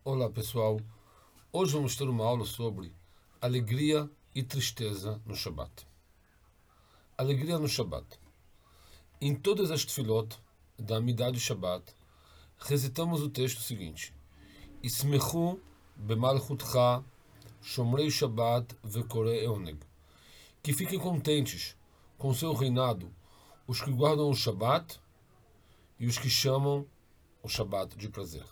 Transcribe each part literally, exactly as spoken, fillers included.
Olá pessoal, hoje vamos ter uma aula sobre alegria e tristeza no Shabat. Alegria no Shabat. Em todas as tefilot da Amidah de Shabat, recitamos o texto seguinte: Ismechu bemalchutcha shomrei Shabat vekorei oneg. Que fiquem contentes com seu reinado os que guardam o Shabat e os que chamam o Shabat de prazer.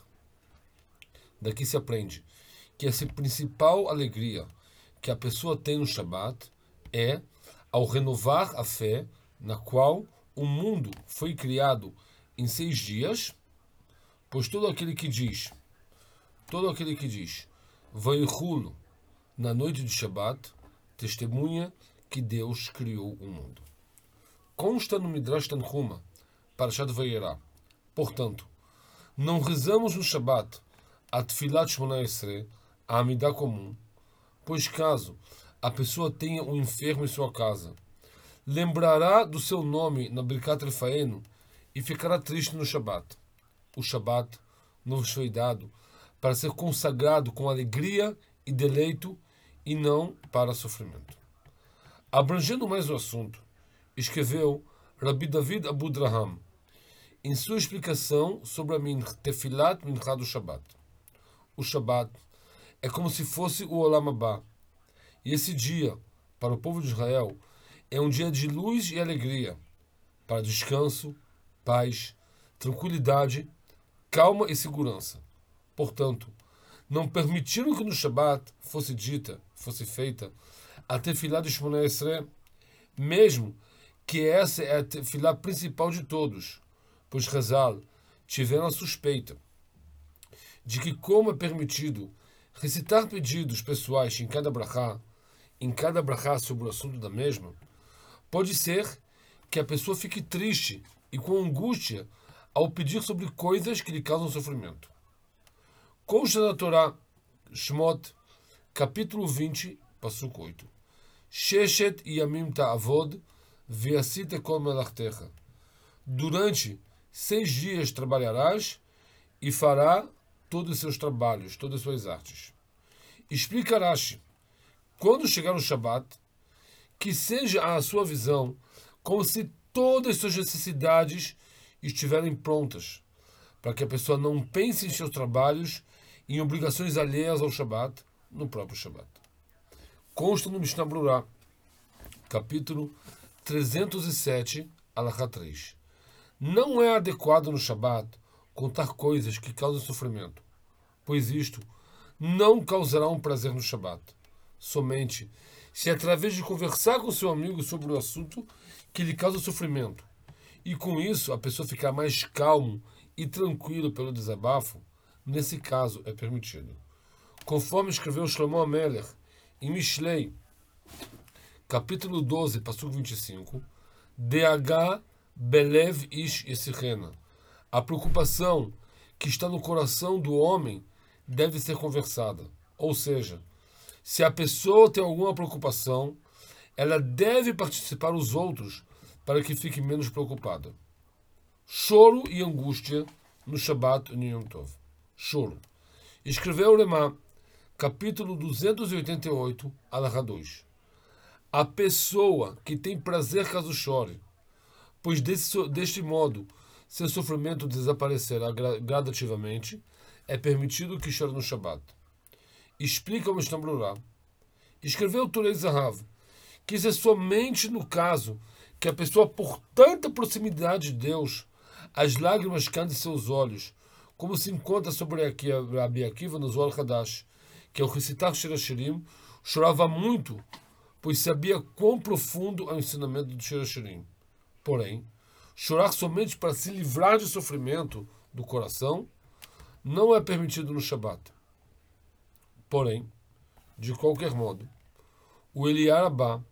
Daqui se aprende que essa principal alegria que a pessoa tem no Shabat é ao renovar a fé na qual o mundo foi criado em seis dias, pois todo aquele que diz, todo aquele que diz, Vaichulo, na noite de Shabat, testemunha que Deus criou o mundo. Consta no Midrash Tanhuma, Parashat Vayera. Portanto, não rezamos no Shabat a Tfilat Shmona Esrei, a Amidah comum, pois caso a pessoa tenha um enfermo em sua casa, lembrará do seu nome na Birkat Refaenu e ficará triste no Shabat. O Shabat nos foi dado para ser consagrado com alegria e deleito e não para sofrimento. Abrangendo mais o assunto, escreveu Rabbi David Abudraham em sua explicação sobre a Tefilat Mincha do Shabat. O Shabat é como se fosse o Olam Abba. E esse dia, para o povo de Israel, é um dia de luz e alegria, para descanso, paz, tranquilidade, calma e segurança. Portanto, não permitiram que no Shabat fosse dita, fosse feita a Tefilá de Shmona Esrei, mesmo que essa é a Tefilá principal de todos, pois Hazal tiveram a suspeita de que, como é permitido recitar pedidos pessoais em cada brachá, em cada brachá sobre o assunto da mesma, pode ser que a pessoa fique triste e com angústia ao pedir sobre coisas que lhe causam sofrimento. Consta na Torá, Shmot, capítulo vinte, Pasuk oito. Sheshet yamim ta'avod ve'asit kol melachtecha. Durante seis dias trabalharás e fará todos os seus trabalhos, todas as suas artes. Explica Rashi, quando chegar o Shabat, que seja a sua visão como se todas as suas necessidades estiverem prontas, para que a pessoa não pense em seus trabalhos e em obrigações alheias ao Shabat, no próprio Shabat. Consta no Mishnah Brurá, capítulo trezentos e sete, Alahá três. Não é adequado no Shabat contar coisas que causam sofrimento, pois isto não causará um prazer no Shabat. Somente se através de conversar com seu amigo sobre o assunto que lhe causa sofrimento, e com isso a pessoa ficar mais calmo e tranquilo pelo desabafo, nesse caso é permitido. Conforme escreveu Shlomo Amelech em Mishlei, capítulo doze, Pasuk vinte e cinco, D H Belev Ish Yesichena. A preocupação que está no coração do homem deve ser conversada. Ou seja, se a pessoa tem alguma preocupação, ela deve participar os outros para que fique menos preocupada. Choro e angústia no Shabat e Yom Tov. Choro. Escreveu o Lemá, capítulo duzentos e oitenta e oito, Alahá dois. A pessoa que tem prazer caso chore, pois desse, deste modo seu sofrimento desaparecerá gradativamente, é permitido que chore no Shabat. Explica o Mishnah Brurá. Escreveu o Turei Zahav que isso é somente no caso que a pessoa, por tanta proximidade de Deus, as lágrimas caem de seus olhos, como se encontra sobre aqui Rabi Akiva no Zohar Hadash, que ao recitar Shir Hashirim chorava muito, pois sabia quão profundo é o ensinamento do Shir Hashirim. Porém, chorar somente para se livrar de sofrimento do coração não é permitido no Shabat. Porém, de qualquer modo, o Eliar Abba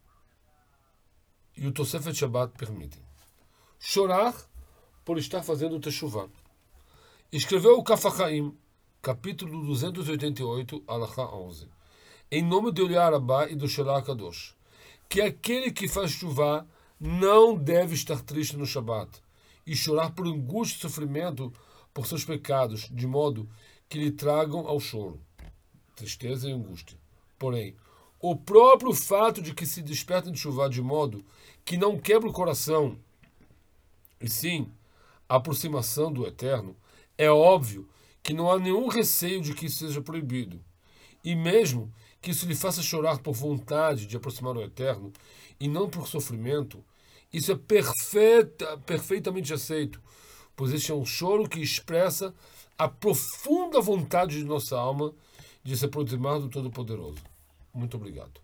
e o Tosefet Shabbat permitem. Chorar por estar fazendo Teshuvah. Escreveu o Kaf HaChaim, capítulo duzentos e oitenta e oito, Alahá onze. Em nome do Eliar Abba e do Shelah Kadosh, que aquele que faz Teshuvah não deve estar triste no Shabat e chorar por angústia e sofrimento por seus pecados, de modo que lhe tragam ao choro, tristeza e angústia. Porém, o próprio fato de que se despertem de chuva de modo que não quebra o coração, e sim a aproximação do Eterno, é óbvio que não há nenhum receio de que isso seja proibido. E mesmo que isso lhe faça chorar por vontade de aproximar o Eterno, e não por sofrimento, isso é perfeita, perfeitamente aceito, pois este é um choro que expressa a profunda vontade de nossa alma de se aproximar do Todo-Poderoso. Muito obrigado.